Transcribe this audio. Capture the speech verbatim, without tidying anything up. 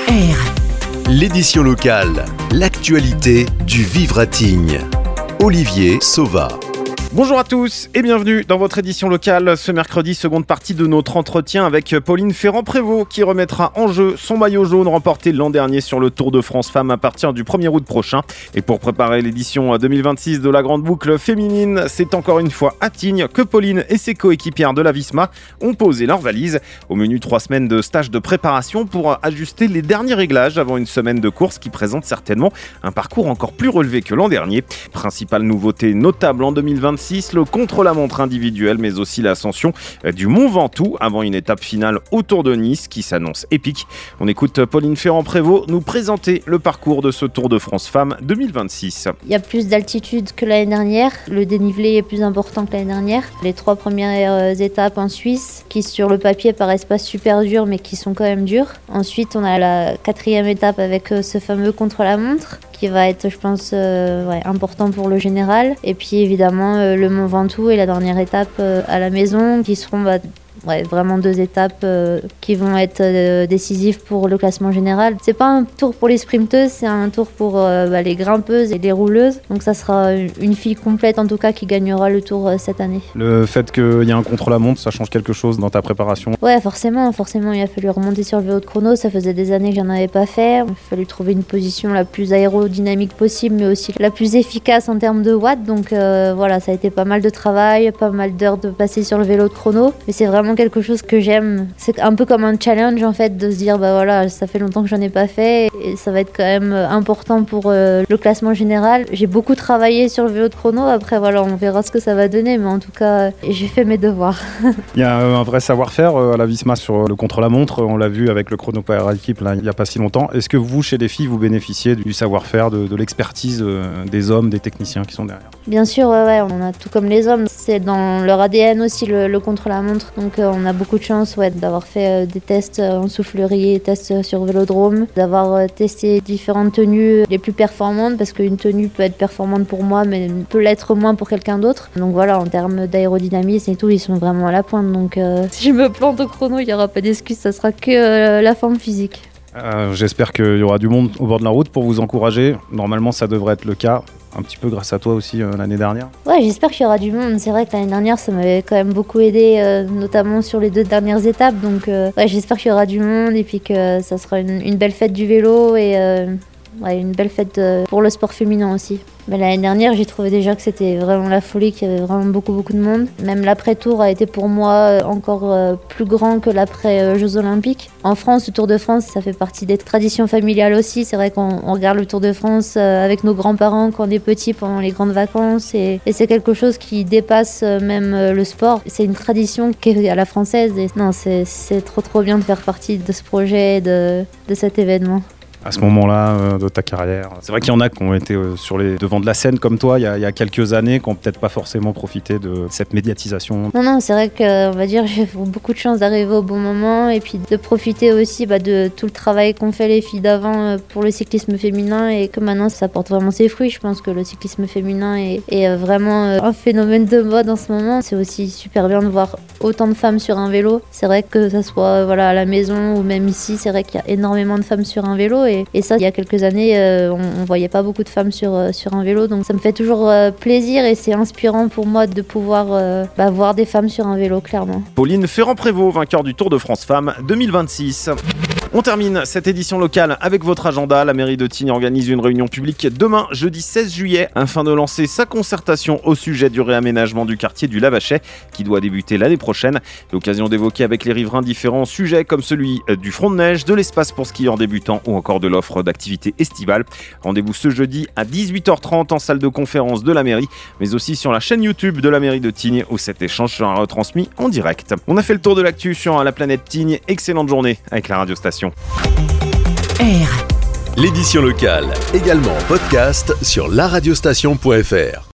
R. L'édition locale, l'actualité du Vivre à Tignes. Olivier Sauva. Bonjour à tous et bienvenue dans votre édition locale. Ce mercredi, seconde partie de notre entretien avec Pauline Ferrand-Prévot qui remettra en jeu son maillot jaune remporté l'an dernier sur le Tour de France Femmes à partir du premier août prochain. Et pour préparer l'édition deux mille vingt-six de la Grande Boucle féminine, c'est encore une fois à Tignes que Pauline et ses coéquipières de la Visma ont posé leurs valises. Au menu, trois semaines de stage de préparation pour ajuster les derniers réglages avant une semaine de course qui présente certainement un parcours encore plus relevé que l'an dernier. Principale nouveauté notable en deux mille vingt-six, le contre-la-montre individuel, mais aussi l'ascension du Mont Ventoux avant une étape finale autour de Nice qui s'annonce épique. On écoute Pauline Ferrand-Prévot nous présenter le parcours de ce Tour de France Femmes deux mille vingt-six. Il y a plus d'altitude que l'année dernière, le dénivelé est plus important que l'année dernière. Les trois premières étapes en Suisse qui sur le papier paraissent pas super dures mais qui sont quand même dures. Ensuite on a la quatrième étape avec ce fameux contre-la-montre qui va être, je pense, euh, ouais, important pour le général. Et puis évidemment, euh, le Mont Ventoux et la dernière étape euh, à la maison, qui seront bah, ouais, vraiment deux étapes euh, qui vont être euh, décisives pour le classement général. C'est pas un tour pour les sprinteuses, c'est un tour pour euh, bah, les grimpeuses et les rouleuses. Donc ça sera une fille complète en tout cas qui gagnera le tour euh, cette année. Le fait qu'il y ait un contre-la-montre, ça change quelque chose dans ta préparation? Ouais, forcément, forcément, il a fallu remonter sur le vélo de chrono. Ça faisait des années que j'en avais pas fait. Il a fallu trouver une position la plus aérodynamique possible, mais aussi la plus efficace en termes de watts. Donc euh, voilà, ça a été pas mal de travail, pas mal d'heures de passer sur le vélo de chrono. Mais c'est vraiment quelque chose que j'aime. C'est un peu comme un challenge en fait, de se dire bah voilà, ça fait longtemps que j'en ai pas fait et ça va être quand même important pour euh, le classement général. J'ai beaucoup travaillé sur le vélo de chrono. Après voilà, on verra ce que ça va donner, mais en tout cas, j'ai fait mes devoirs. Il y a un vrai savoir-faire à la Visma sur le contre-la-montre. On l'a vu avec le chrono par équipe là, il n'y a pas si longtemps. Est-ce que vous, chez les filles, vous bénéficiez du savoir-faire, de, de l'expertise des hommes, des techniciens qui sont derrière? Bien sûr, ouais, ouais, on a tout comme les hommes. C'est dans leur A D N aussi le, le contre-la-montre. Donc euh, on a beaucoup de chance ouais, d'avoir fait euh, des tests en soufflerie, des tests sur vélodrome, d'avoir euh, testé différentes tenues les plus performantes, parce qu'une tenue peut être performante pour moi, mais peut l'être moins pour quelqu'un d'autre. Donc voilà, en termes d'aérodynamisme et tout, ils sont vraiment à la pointe. Donc euh, si je me plante au chrono, il n'y aura pas d'excuse, ça sera que euh, la forme physique. Euh, j'espère qu'il y aura du monde au bord de la route pour vous encourager. Normalement, ça devrait être le cas. Un petit peu grâce à toi aussi euh, l'année dernière. Ouais, j'espère qu'il y aura du monde. C'est vrai que l'année dernière, ça m'avait quand même beaucoup aidé, euh, notamment sur les deux dernières étapes. Donc euh, ouais, j'espère qu'il y aura du monde et puis que ça sera une, une belle fête du vélo et euh, ouais, une belle fête euh, pour le sport féminin aussi. Mais l'année dernière, j'ai trouvé déjà que c'était vraiment la folie, qu'il y avait vraiment beaucoup, beaucoup de monde. Même l'après-tour a été pour moi encore plus grand que l'après-Jeux Olympiques. En France, le Tour de France, ça fait partie des traditions familiales aussi. C'est vrai qu'on on regarde le Tour de France avec nos grands-parents quand on est petits pendant les grandes vacances. Et, et c'est quelque chose qui dépasse même le sport. C'est une tradition qui est à la française. Et non, c'est, c'est trop, trop bien de faire partie de ce projet, de, de cet événement. À ce moment-là euh, de ta carrière, c'est vrai qu'il y en a qui ont été euh, sur les devants de la scène comme toi il y a, il y a quelques années, qui n'ont peut-être pas forcément profité de cette médiatisation. Non, non, c'est vrai que on va dire j'ai beaucoup de chance d'arriver au bon moment et puis de profiter aussi bah, de tout le travail qu'ont fait les filles d'avant euh, pour le cyclisme féminin et que maintenant ça porte vraiment ses fruits. Je pense que le cyclisme féminin est, est euh, vraiment euh, un phénomène de mode en ce moment. C'est aussi super bien de voir autant de femmes sur un vélo. C'est vrai que ça soit euh, voilà, à la maison ou même ici, c'est vrai qu'il y a énormément de femmes sur un vélo. Et, et ça, il y a quelques années, euh, on ne voyait pas beaucoup de femmes sur, euh, sur un vélo. Donc ça me fait toujours euh, plaisir et c'est inspirant pour moi de pouvoir euh, bah, voir des femmes sur un vélo, clairement. Pauline Ferrand-Prévot, vainqueur du Tour de France Femmes deux mille vingt-six. On termine cette édition locale avec votre agenda. La mairie de Tignes organise une réunion publique demain, jeudi seize juillet, afin de lancer sa concertation au sujet du réaménagement du quartier du Lavachet, qui doit débuter l'année prochaine. L'occasion d'évoquer avec les riverains différents sujets comme celui du front de neige, de l'espace pour skieurs débutants ou encore de l'offre d'activités estivales. Rendez-vous ce jeudi à dix-huit heures trente en salle de conférence de la mairie, mais aussi sur la chaîne YouTube de la mairie de Tignes où cet échange sera retransmis en direct. On a fait le tour de l'actu sur la planète Tignes. Excellente journée avec la radio-station. R. L'édition locale, également en podcast sur la radiostation point f r.